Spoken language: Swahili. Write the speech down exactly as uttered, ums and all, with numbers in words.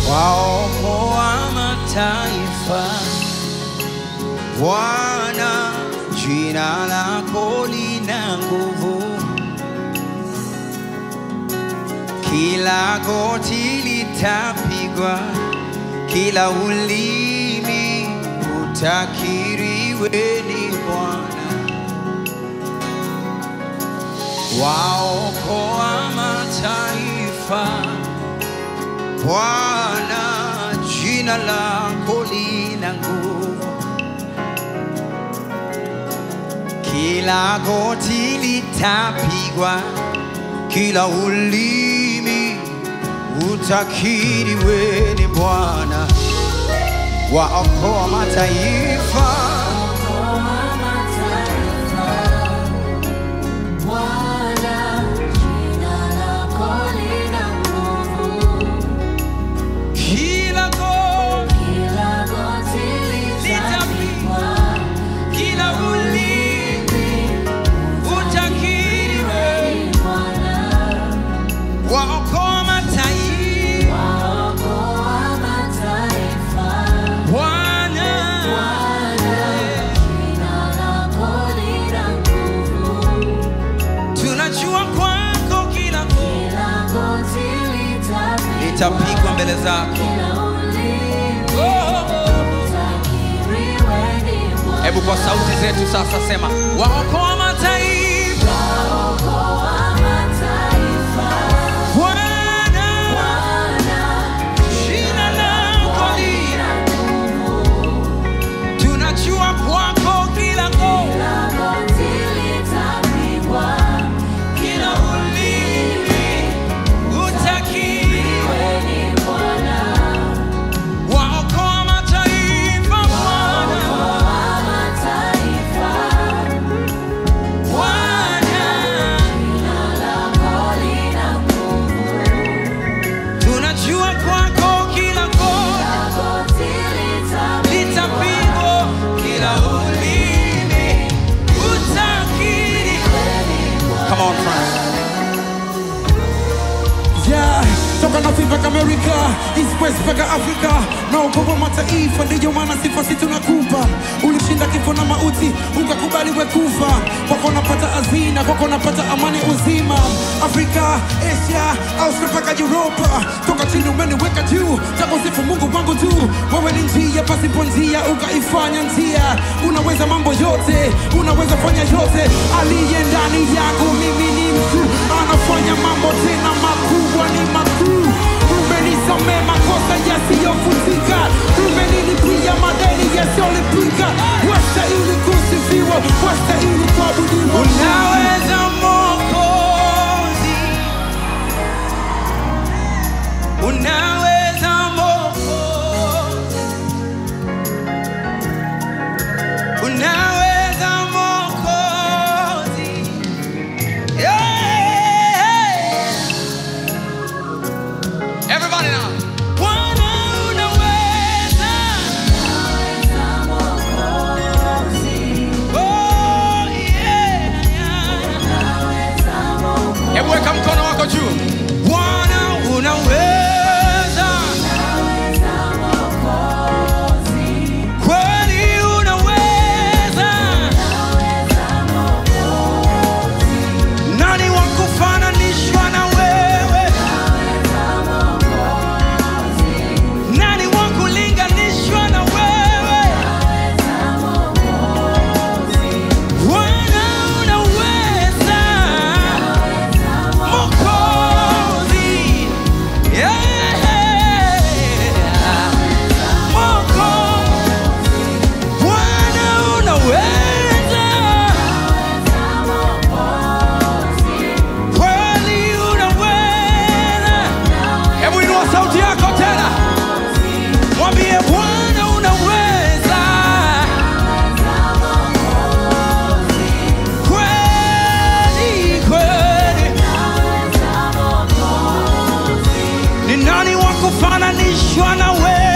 waokoa mataifa. Bwana, jina lako lina nguvu, kila goti litapigwa, kila ulimi utakiri wewe ni Bwana. Waokoa mataifa. Bwana, jina lako lina nguvu, kila goti litapigwa, kila ulimi utakiri wewe ni Bwana. Waokoa mataifa. Litapigwa mbele zako. Hebu kwa sauti zetu sasa sema, waokoa mataifa. Bwana, jina lako lina nguvu, tunajua kwako kila goti litapigwa, kila ulimi utakiri. Come on, friends. Yeah, toka na Afrika, Amerika, East West mpaka Afrika, na ukopo mataifa, ndiyo maana sifa si tunakupa. Ulishinda kifo na mauti, ukakubali we kufa. Kwako napata hazina, kwako napata amani uzima. Afrika, Asia, Australia mpaka Europa, toka chini umeniweka juu, takusifu Mungu wangu tu. Wewe ni njia pasipo njia, ukaifanya njia. Unaweza mambo yote, unaweza fanya yote. Aliye ndani yangu mimi ni mtu, anafanya mambo tena makubwa ni makuu. Umenisamehe makosa yasiyofutika, umenilipia madeni yasiyolipika. Wastahili kusifiwa, wastahili kuabudiwa. Unaweza Mwokozi, unaweza Mwokozi, unaweza Mwokozi. Yeah. Everybody now. Bwana unaweza, unaweza Mwokozi. Oh yeah, yeah. Unaweza Mwokozi. Hebu weka mkono wako juu. Bwana unaweza. Kufananishwa na wewe.